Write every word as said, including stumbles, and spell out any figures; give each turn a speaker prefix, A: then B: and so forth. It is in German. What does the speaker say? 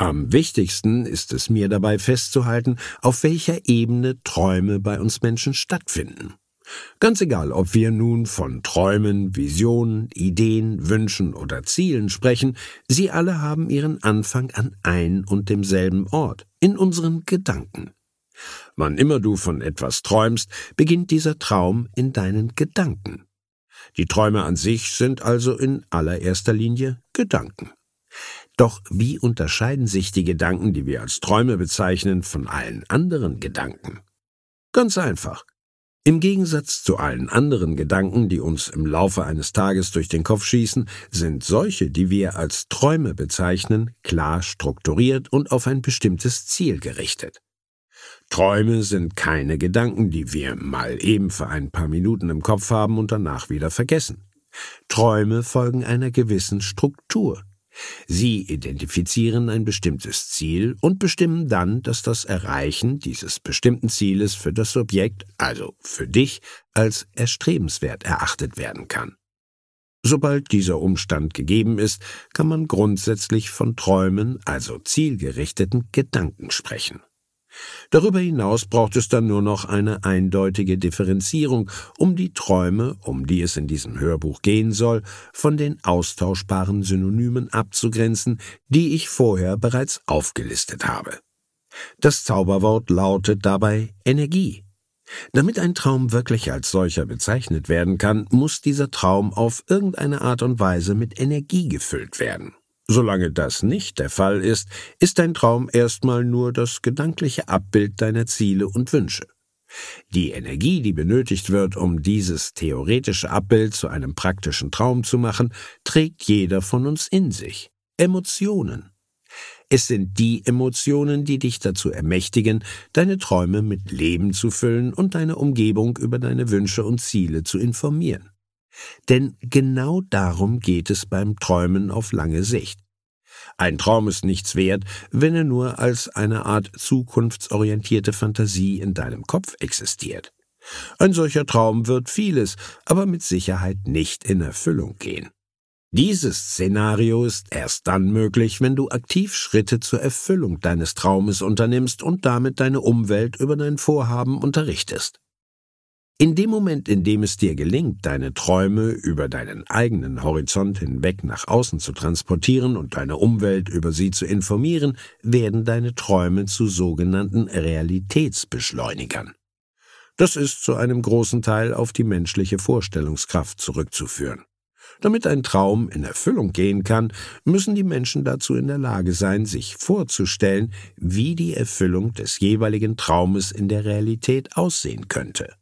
A: Am wichtigsten ist es mir dabei festzuhalten, auf welcher Ebene Träume bei uns Menschen stattfinden. Ganz egal, ob wir nun von Träumen, Visionen, Ideen, Wünschen oder Zielen sprechen, sie alle haben ihren Anfang an ein und demselben Ort, in unseren Gedanken. Wann immer du von etwas träumst, beginnt dieser Traum in deinen Gedanken. Die Träume an sich sind also in allererster Linie Gedanken. Doch wie unterscheiden sich die Gedanken, die wir als Träume bezeichnen, von allen anderen Gedanken? Ganz einfach. Im Gegensatz zu allen anderen Gedanken, die uns im Laufe eines Tages durch den Kopf schießen, sind solche, die wir als Träume bezeichnen, klar strukturiert und auf ein bestimmtes Ziel gerichtet. Träume sind keine Gedanken, die wir mal eben für ein paar Minuten im Kopf haben und danach wieder vergessen. Träume folgen einer gewissen Struktur. Sie identifizieren ein bestimmtes Ziel und bestimmen dann, dass das Erreichen dieses bestimmten Zieles für das Subjekt, also für dich, als erstrebenswert erachtet werden kann. Sobald dieser Umstand gegeben ist, kann man grundsätzlich von Träumen, also zielgerichteten Gedanken sprechen. Darüber hinaus braucht es dann nur noch eine eindeutige Differenzierung, um die Träume, um die es in diesem Hörbuch gehen soll, von den austauschbaren Synonymen abzugrenzen, die ich vorher bereits aufgelistet habe. Das Zauberwort lautet dabei Energie. Damit ein Traum wirklich als solcher bezeichnet werden kann, muss dieser Traum auf irgendeine Art und Weise mit Energie gefüllt werden. Solange das nicht der Fall ist, ist dein Traum erstmal nur das gedankliche Abbild deiner Ziele und Wünsche. Die Energie, die benötigt wird, um dieses theoretische Abbild zu einem praktischen Traum zu machen, trägt jeder von uns in sich. Emotionen. Es sind die Emotionen, die dich dazu ermächtigen, deine Träume mit Leben zu füllen und deine Umgebung über deine Wünsche und Ziele zu informieren. Denn genau darum geht es beim Träumen auf lange Sicht. Ein Traum ist nichts wert, wenn er nur als eine Art zukunftsorientierte Fantasie in deinem Kopf existiert. Ein solcher Traum wird vieles, aber mit Sicherheit nicht in Erfüllung gehen. Dieses Szenario ist erst dann möglich, wenn du aktiv Schritte zur Erfüllung deines Traumes unternimmst und damit deine Umwelt über dein Vorhaben unterrichtest. In dem Moment, in dem es dir gelingt, deine Träume über deinen eigenen Horizont hinweg nach außen zu transportieren und deine Umwelt über sie zu informieren, werden deine Träume zu sogenannten Realitätsbeschleunigern. Das ist zu einem großen Teil auf die menschliche Vorstellungskraft zurückzuführen. Damit ein Traum in Erfüllung gehen kann, müssen die Menschen dazu in der Lage sein, sich vorzustellen, wie die Erfüllung des jeweiligen Traumes in der Realität aussehen könnte.